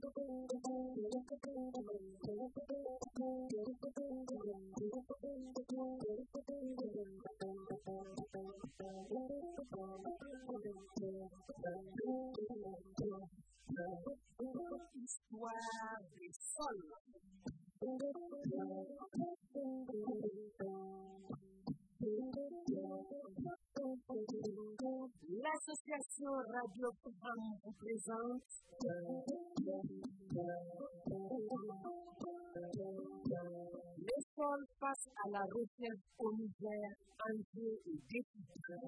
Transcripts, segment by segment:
Histoire des sols. L'association Radio Programme vous présente les sols face à la recherche au Niger, enjeux et défis.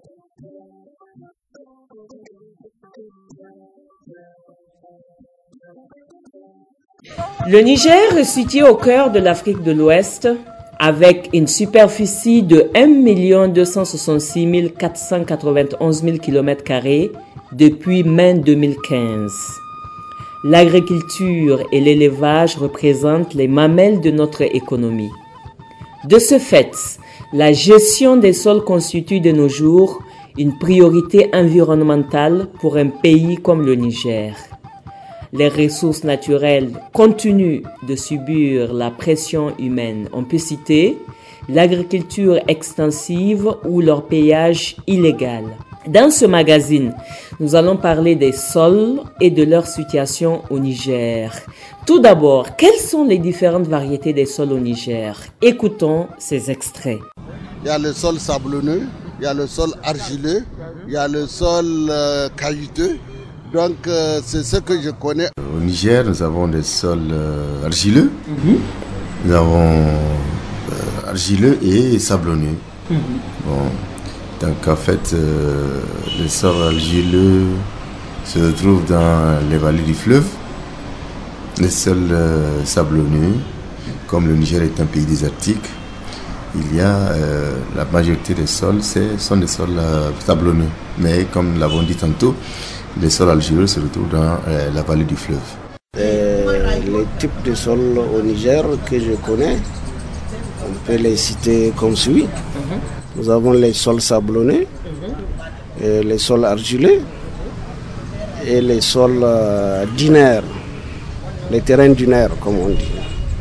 Le Niger est situé au cœur de l'Afrique de l'Ouest avec une superficie de 1 266 491 km² depuis mai 2015. L'agriculture et l'élevage représentent les mamelles de notre économie. De ce fait, la gestion des sols constitue de nos jours une priorité environnementale pour un pays comme le Niger. Les ressources naturelles continuent de subir la pression humaine. On peut citer l'agriculture extensive ou leur pillage illégal. Dans ce magazine, nous allons parler des sols et de leur situation au Niger. Tout d'abord, quelles sont les différentes variétés des sols au Niger? Écoutons ces extraits. Il y a le sol sablonneux, il y a le sol argileux, il y a le sol caillouteux. Donc c'est ce que je connais. Au Niger, nous avons des sols argileux, nous avons argileux et sablonneux. Bon, donc en fait, les sols argileux se retrouvent dans les vallées du fleuve. Les sols sablonneux, comme le Niger est un pays désertique, il y a la majorité des sols sont des sols sablonneux. Mais comme nous l'avons dit tantôt, les sols argileux se retrouvent dans la vallée du fleuve. Les types de sols au Niger que je connais, on peut les citer comme suit. Nous avons les sols sablonneux, les sols argileux et les sols dunaires, les terrains dunaires comme on dit.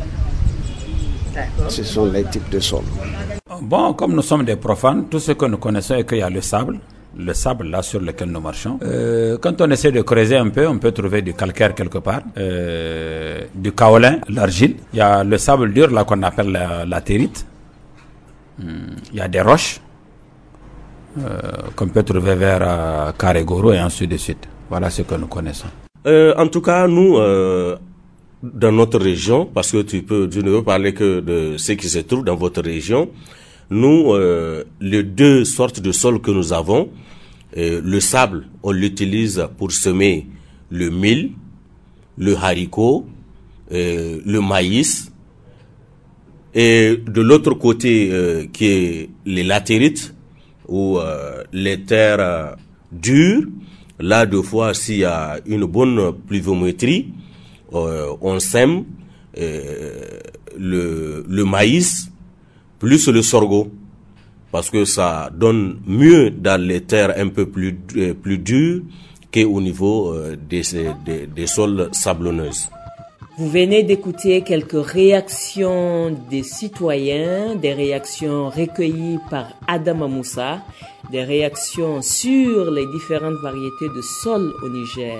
Ce sont les types de sols. Bon, comme nous sommes des profanes, tout ce que nous connaissons est qu'il y a le sable là sur lequel nous marchons. Quand on essaie de creuser un peu, on peut trouver du calcaire quelque part, du kaolin, l'argile. Il y a le sable dur là qu'on appelle la territe. Il y a des roches qu'on peut trouver vers Karégoro et ainsi de suite. Voilà ce que nous connaissons. En tout cas, nous, dans notre région, parce que tu ne veux parler que de ce qui se trouve dans votre région, nous, les deux sortes de sols que nous avons, le sable, on l'utilise pour semer le mil, le haricot, le maïs. Et de l'autre côté, qui est les latérites, ou les terres dures, là, deux fois, s'il y a une bonne pluviométrie, on sème le maïs, plus le sorgho, parce que ça donne mieux dans les terres un peu plus dures qu'au niveau des sols sablonneuses. Vous venez d'écouter quelques réactions des citoyens, des réactions recueillies par Adama Moussa, des réactions sur les différentes variétés de sols au Niger.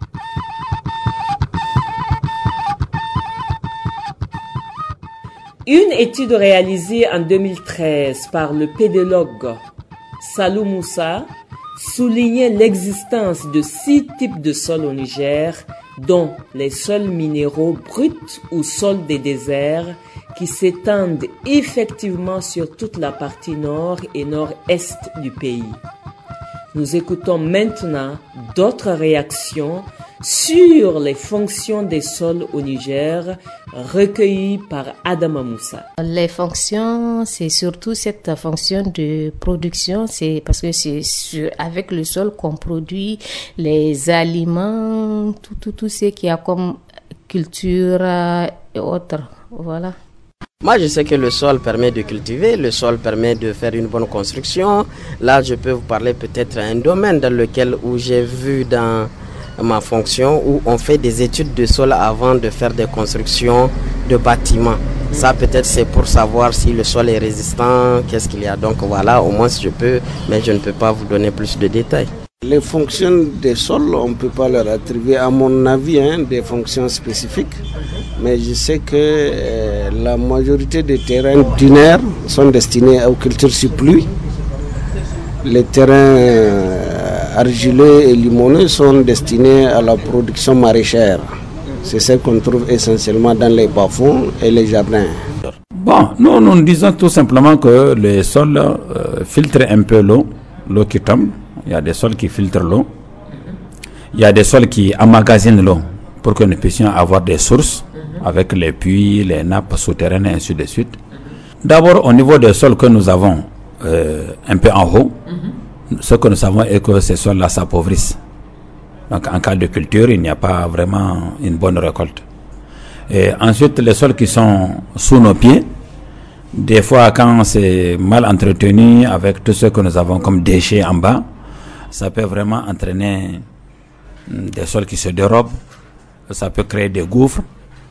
Une étude réalisée en 2013 par le pédologue Salou Moussa soulignait l'existence de 6 types de sols au Niger, dont les sols minéraux bruts ou sols des déserts qui s'étendent effectivement sur toute la partie nord et nord-est du pays. Nous écoutons maintenant d'autres réactions sur les fonctions des sols au Niger recueillies par Adama Moussa. Les fonctions, c'est surtout cette fonction de production, c'est parce que c'est avec le sol qu'on produit les aliments, tout ce qu'il y a comme culture et autres. Voilà. Moi, je sais que le sol permet de cultiver, le sol permet de faire une bonne construction. Là, je peux vous parler peut-être d'un domaine dans lequel où j'ai vu dans ma fonction où on fait des études de sol avant de faire des constructions de bâtiments. Ça peut-être c'est pour savoir si le sol est résistant, qu'est-ce qu'il y a. Donc voilà, au moins je peux, mais je ne peux pas vous donner plus de détails. Les fonctions des sols, on ne peut pas leur attribuer, à mon avis, des fonctions spécifiques. Mais je sais que la majorité des terrains dunaires sont destinés aux cultures sur pluie. Les terrains argileux et limoneux sont destinés à la production maraîchère. C'est ce qu'on trouve essentiellement dans les bas-fonds et les jardins. Bon, nous disons tout simplement que les sols filtrent un peu l'eau qui tombe. Il y a des sols qui filtrent l'eau. Il y a des sols qui emmagasinent l'eau pour que nous puissions avoir des sources avec les puits, les nappes souterraines et ainsi de suite. D'abord, au niveau des sols que nous avons un peu en haut, ce que nous savons est que ces sols-là s'appauvrissent. Donc, en cas de culture, il n'y a pas vraiment une bonne récolte. Et ensuite, les sols qui sont sous nos pieds, des fois, quand c'est mal entretenu avec tout ce que nous avons comme déchets en bas, ça peut vraiment entraîner des sols qui se dérobent, ça peut créer des gouffres.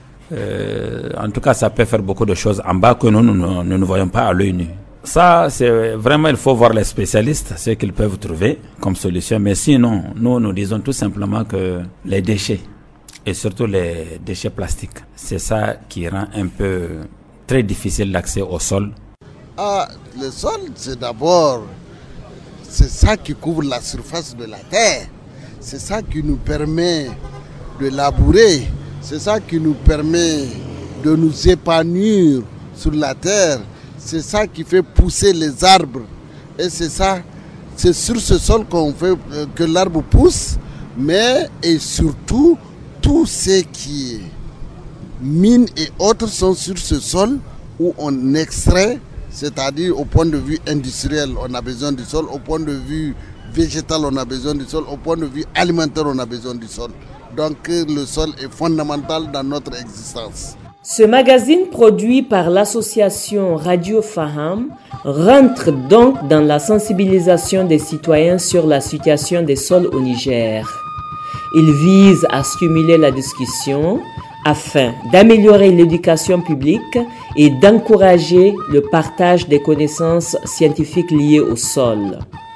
En tout cas, ça peut faire beaucoup de choses en bas que nous ne voyons pas à l'œil nu. Ça, c'est vraiment, il faut voir les spécialistes, ce qu'ils peuvent trouver comme solution. Mais sinon, nous disons tout simplement que les déchets, et surtout les déchets plastiques, c'est ça qui rend un peu très difficile l'accès au sol. Le sol, c'est d'abord, c'est ça qui couvre la surface de la terre. C'est ça qui nous permet de labourer. C'est ça qui nous permet de nous épanouir sur la terre. C'est ça qui fait pousser les arbres. Et c'est sur ce sol qu'on fait que l'arbre pousse. Mais et surtout, tout ce qui est mines et autres sont sur ce sol où on extrait, c'est-à-dire au point de vue industriel, on a besoin du sol, au point de vue végétal, on a besoin du sol, au point de vue alimentaire, on a besoin du sol. Donc le sol est fondamental dans notre existence. Ce magazine produit par l'association Radio Faham rentre donc dans la sensibilisation des citoyens sur la situation des sols au Niger. Il vise à stimuler la discussion afin d'améliorer l'éducation publique et d'encourager le partage des connaissances scientifiques liées au sol.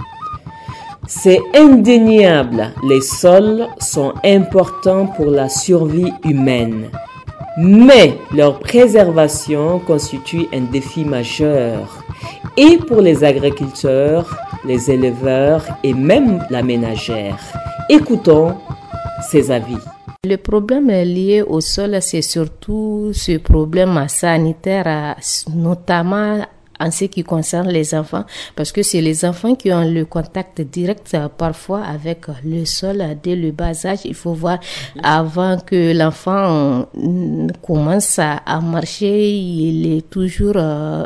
C'est indéniable, les sols sont importants pour la survie humaine. Mais leur préservation constitue un défi majeur, et pour les agriculteurs, les éleveurs et même la ménagère. Écoutons ses avis. Le problème lié au sol, c'est surtout ce problème sanitaire, notamment en ce qui concerne les enfants, parce que c'est les enfants qui ont le contact direct parfois avec le sol dès le bas âge. Il faut voir avant que l'enfant commence à marcher, il est toujours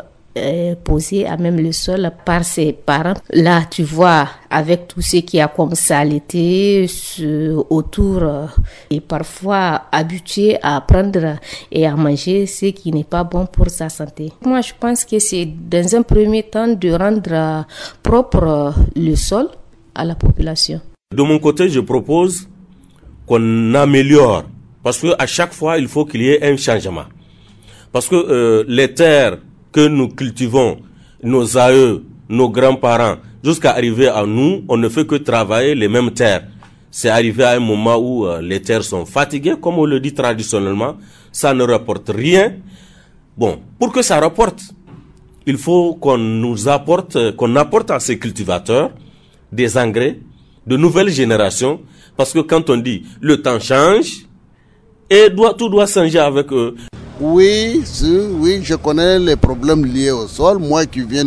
posé à même le sol par ses parents. Là, tu vois, avec tout ce qu'il y a comme saleté autour et parfois habitué à prendre et à manger ce qui n'est pas bon pour sa santé. Moi, je pense que c'est dans un premier temps de rendre propre le sol à la population. De mon côté, je propose qu'on améliore, parce que à chaque fois, il faut qu'il y ait un changement. Parce que les terres que nous cultivons, nos aïeux, nos grands-parents, jusqu'à arriver à nous, on ne fait que travailler les mêmes terres. C'est arrivé à un moment où les terres sont fatiguées, comme on le dit traditionnellement, ça ne rapporte rien. Bon, pour que ça rapporte, il faut qu'on apporte à ces cultivateurs des engrais de nouvelle génération, parce que quand on dit le temps change, et tout doit changer avec eux. Oui, je connais les problèmes liés au sol. Moi qui viens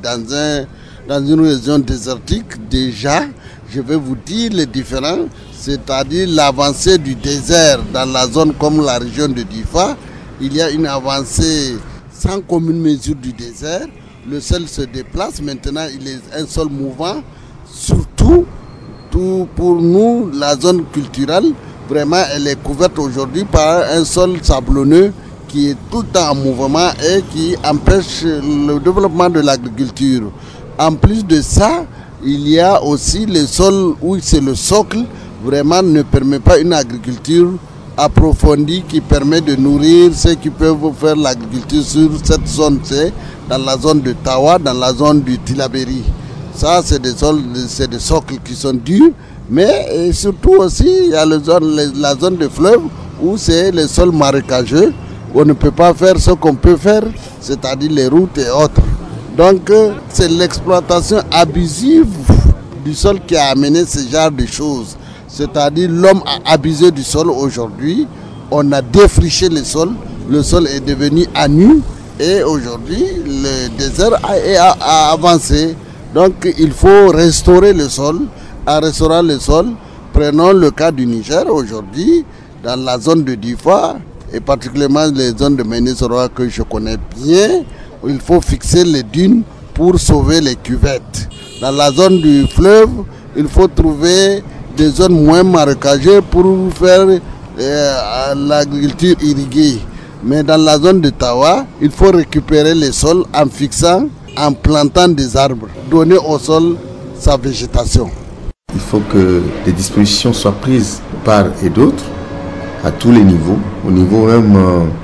dans une région désertique, déjà, je vais vous dire les différences, c'est-à-dire l'avancée du désert dans la zone comme la région de Difa. Il y a une avancée sans commune mesure du désert. Le sol se déplace, maintenant il est un sol mouvant. Surtout, pour nous, la zone culturelle, vraiment, elle est couverte aujourd'hui par un sol sablonneux qui est tout le temps en mouvement et qui empêche le développement de l'agriculture. En plus de ça, il y a aussi les sols où c'est le socle. vraiment ne permet pas une agriculture approfondie qui permet de nourrir ceux qui peuvent faire l'agriculture sur cette zone C, dans la zone de Tawa, dans la zone du Tilaberi. Ça, c'est des socles qui sont durs, mais surtout aussi, il y a la zone de fleuve où c'est les sols marécageux. On ne peut pas faire ce qu'on peut faire, c'est-à-dire les routes et autres. Donc, c'est l'exploitation abusive du sol qui a amené ce genre de choses. C'est-à-dire l'homme a abusé du sol aujourd'hui, on a défriché le sol est devenu à nu et aujourd'hui le désert a avancé. Donc il faut restaurer le sol. En restaurant le sol, prenons le cas du Niger aujourd'hui, dans la zone de Difa et particulièrement les zones de Méné-Soroa que je connais bien, il faut fixer les dunes pour sauver les cuvettes. Dans la zone du fleuve, il faut trouver des zones moins marécageuses pour faire l'agriculture irriguée. Mais dans la zone de Tawa, il faut récupérer les sols en fixant, en plantant des arbres, donner au sol sa végétation. Il faut que des dispositions soient prises par et d'autres, à tous les niveaux, au niveau même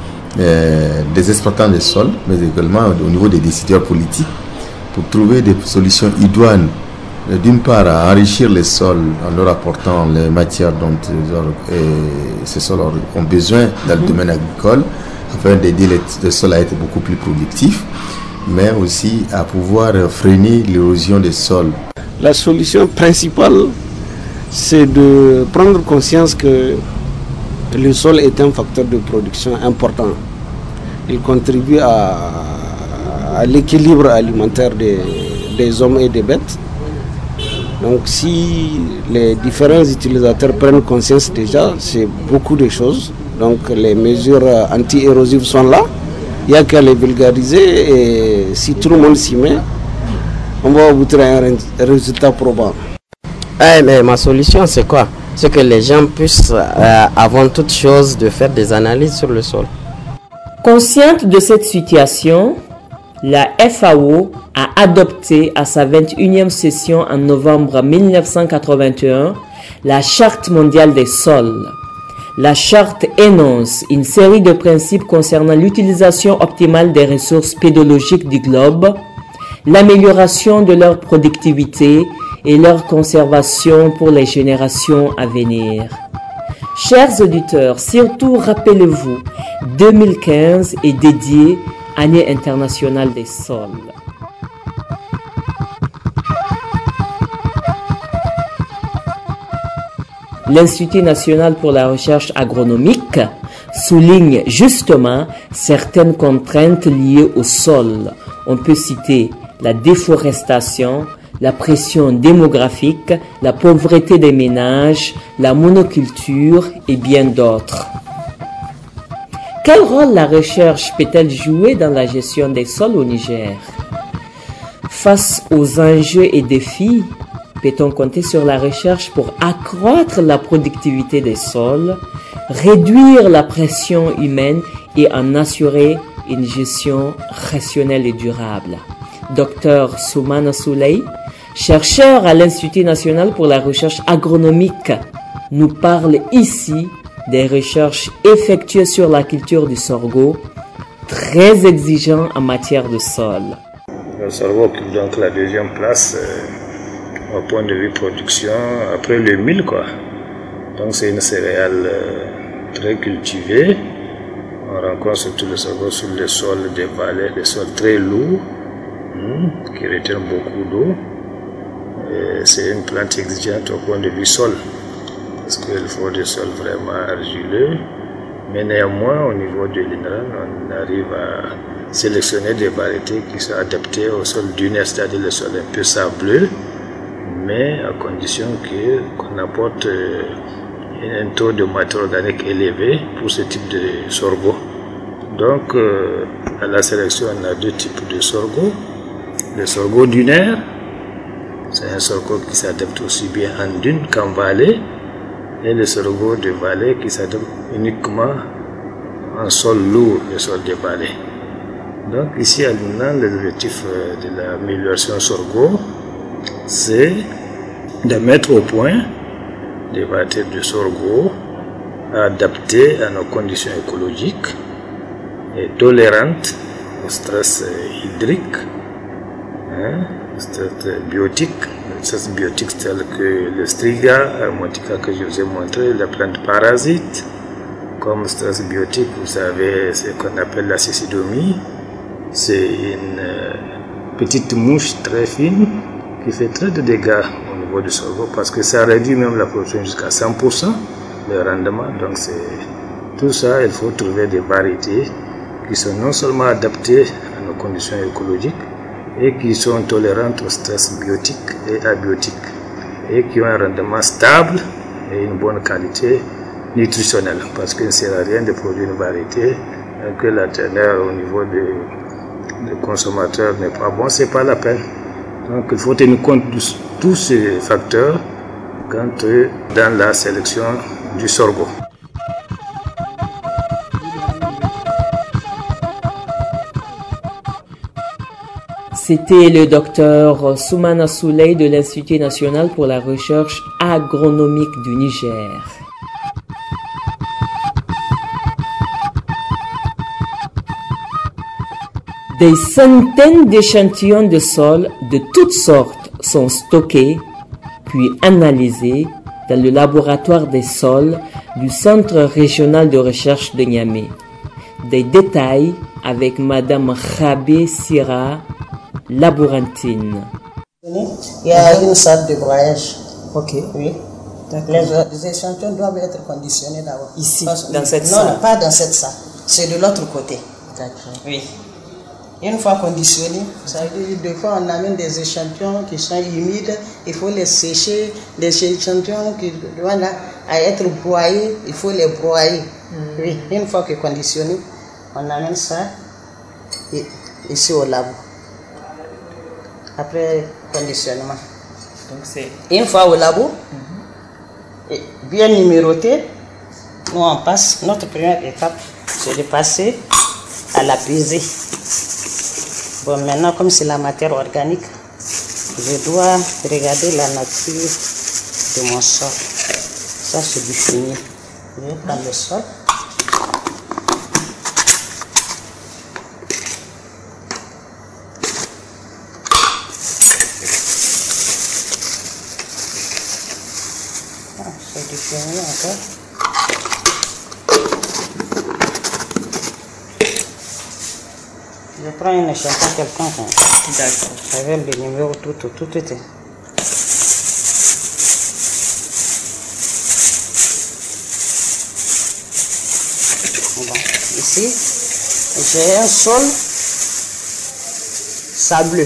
des exploitants des sols, mais également au niveau des décideurs politiques, pour trouver des solutions idoines. D'une part, à enrichir les sols en leur apportant les matières dont ces sols ont besoin dans le domaine agricole, afin d'aider les sols à être beaucoup plus productifs, mais aussi à pouvoir freiner l'érosion des sols. La solution principale, c'est de prendre conscience que le sol est un facteur de production important. Il contribue à l'équilibre alimentaire des hommes et des bêtes. Donc si les différents utilisateurs prennent conscience déjà, c'est beaucoup de choses. Donc les mesures anti-érosives sont là. Il n'y a qu'à les vulgariser et si tout le monde s'y met, on va aboutir à un résultat probant. Mais ma solution c'est quoi? C'est que les gens puissent, avant toute chose, de faire des analyses sur le sol. Consciente de cette situation, la FAO a adopté à sa 21e session en novembre 1981 la Charte mondiale des sols. La charte énonce une série de principes concernant l'utilisation optimale des ressources pédologiques du globe, l'amélioration de leur productivité et leur conservation pour les générations à venir. Chers auditeurs, surtout rappelez-vous, 2015 est dédié Année internationale des sols. L'Institut national pour la recherche agronomique souligne justement certaines contraintes liées au sol. On peut citer la déforestation, la pression démographique, la pauvreté des ménages, la monoculture et bien d'autres. Quel rôle la recherche peut-elle jouer dans la gestion des sols au Niger? Face aux enjeux et défis, peut-on compter sur la recherche pour accroître la productivité des sols, réduire la pression humaine et en assurer une gestion rationnelle et durable? Dr Soumana Souley, chercheur à l'Institut national pour la recherche agronomique, nous parle ici des recherches effectuées sur la culture du sorgho, très exigeant en matière de sol. Le sorgho occupe donc la deuxième place au point de vue production, après le mil, quoi. Donc c'est une céréale très cultivée. On rencontre surtout le sorgho sur les sols des vallées, des sols très lourds, qui retiennent beaucoup d'eau. C'est une plante exigeante au point de vue sol, parce qu'il faut des sols vraiment argileux. Mais néanmoins, au niveau de l'INRAN, on arrive à sélectionner des variétés qui sont adaptées au sol dunaire, c'est-à-dire le sol un peu sableux, mais à condition qu'on apporte un taux de matière organique élevé pour ce type de sorgho. Donc, à la sélection, on a deux types de sorgho. Le sorgho dunaire, c'est un sorgho qui s'adapte aussi bien en dune qu'en vallée, et le sorgho de vallée qui s'adapte uniquement en sol lourd, le sol de vallée. Donc ici à l'INRAN, l'objectif de l'amélioration sorgho, c'est de mettre au point des variétés de sorgho adaptées à nos conditions écologiques et tolérantes au stress hydrique, stress biotique, tels que le striga armotica que je vous ai montré, la plante parasite. Comme stress biotique, vous savez ce qu'on appelle la cécidomie. C'est une petite mouche très fine qui fait très de dégâts au niveau du sorgho parce que ça réduit même la production jusqu'à 100%, le rendement. Donc tout ça, il faut trouver des variétés qui sont non seulement adaptées à nos conditions écologiques et qui sont tolérantes au stress biotique et abiotique et qui ont un rendement stable et une bonne qualité nutritionnelle, parce qu'il ne sert à rien de produire une variété que la teneur au niveau des consommateurs n'est pas bon, c'est pas la peine. Donc il faut tenir compte de tous ces facteurs dans la sélection du sorgho. C'était le docteur Soumana Souley de l'Institut national pour la recherche agronomique du Niger. Des centaines d'échantillons de sol de toutes sortes sont stockés, puis analysés dans le laboratoire des sols du Centre régional de recherche de Niamey. Des détails avec Madame Khabé Sira, laborantine. Il y a une salle de broyage. Ok. Oui. Les échantillons doivent être conditionnés d'abord. Ici, dans cette salle? Non, pas dans cette salle. C'est de l'autre côté. D'accord. Oui. Une fois conditionnés, ça veut dire des fois on amène des échantillons qui sont humides, il faut les sécher. Les échantillons qui doivent être broyés, il faut les broyer. Oui. Une fois que conditionnés, on amène ça ici au labo. Après conditionnement. Donc c'est une fois au labo, bien numéroté, nous on passe, notre première étape, c'est de passer à la pesée. Bon, maintenant, comme c'est la matière organique, je dois regarder la nature de mon sol. Ça, c'est du fumier. Je vais prendre le sol. C'est du fumier encore. Je prends une échantillon quelconque. D'accord. Avec le numéro tout. Bon, ici, j'ai un sol sableux.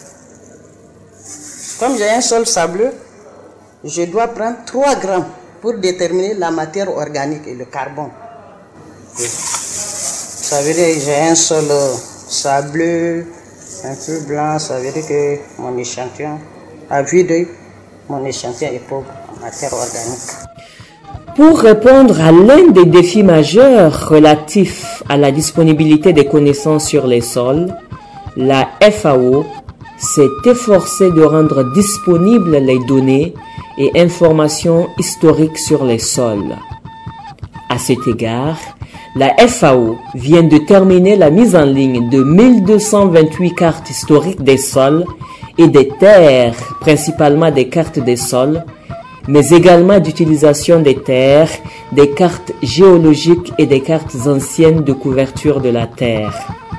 Comme j'ai un sol sableux, je dois prendre 3 grammes pour déterminer la matière organique et le carbone. Oui. Ça veut dire que j'ai un sol sableux, un peu blanc, ça veut dire que mon échantillon, à vue d'œil, mon échantillon est pauvre en matière organique. Pour répondre à l'un des défis majeurs relatifs à la disponibilité des connaissances sur les sols, la FAO s'est efforcée de rendre disponibles les données et informations historiques sur les sols. À cet égard, la FAO vient de terminer la mise en ligne de 1228 cartes historiques des sols et des terres, principalement des cartes des sols, mais également d'utilisation des terres, des cartes géologiques et des cartes anciennes de couverture de la terre.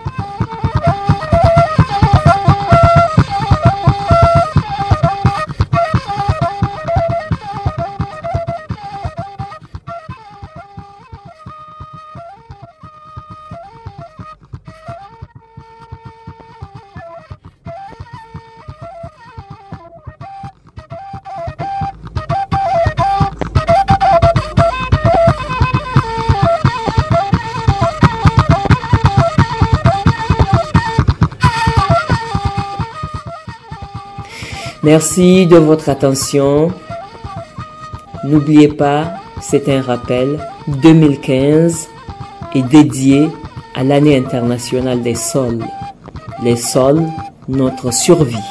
Merci de votre attention. N'oubliez pas, c'est un rappel, 2015 est dédié à l'année internationale des sols. Les sols, notre survie.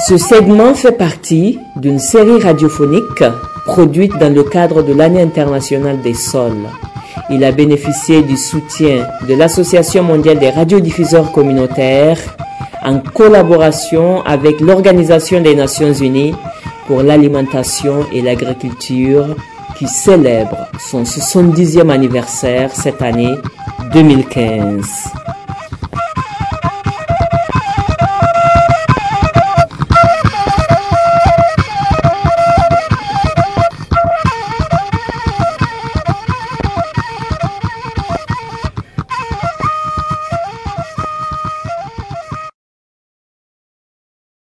Ce segment fait partie d'une série radiophonique produite dans le cadre de l'Année internationale des sols. Il a bénéficié du soutien de l'Association mondiale des radiodiffuseurs communautaires en collaboration avec l'Organisation des Nations Unies pour l'alimentation et l'agriculture qui célèbre son 70e anniversaire cette année 2015.